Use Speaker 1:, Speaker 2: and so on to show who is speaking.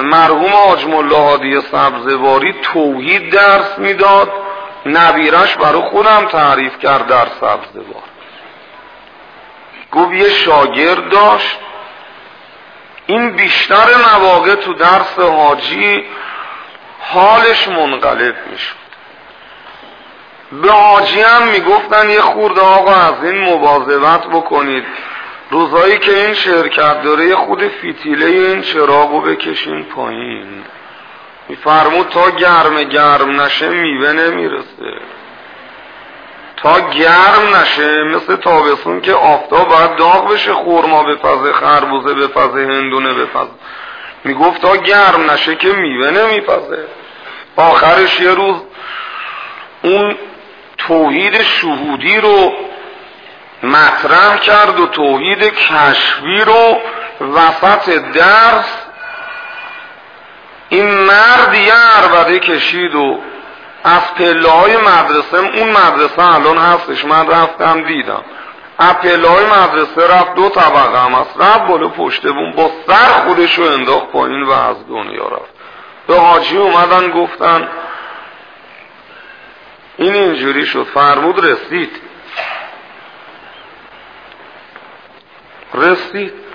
Speaker 1: مرحوم حاج ملا هادی سبزواری توحید درس میداد، نبیرش برای خودم تعریف کرد در سبزوار. گفت یه شاگرد داشت، این بیشتر مواقع تو درس حاجی حالش منقلب میشد. به حاجی هم میگفتن یه خورده آقا از این مواظبت بکنید، روزایی که این شرکت داره یه خود فتیله این چراغو بکشین پایین. میفرمود تا گرم نشه میوه نمیرسه، تا گرم نشه مثل تابستون که آفتاب باید داغ بشه، خرما بپزه، خربوزه بپزه، هندونه بپزه. میگفت تا گرم نشه که میوه نمیپزه. آخرش یه روز اون توحید شهودی رو مطرح کرد و توحید کشفی رو وسط درس. این مرد یه عربده کشید و از پله های مدرسه، اون مدرسه الان هستش، من رفتم دیدم، از پله های مدرسه رفت، 2 طبقه هم هست، رفت بالا پشت بون، با سر خودشو انداخت پایین و از دنیا رفت. به حاجی اومدن گفتن این اینجوری شد. فرمود رسید.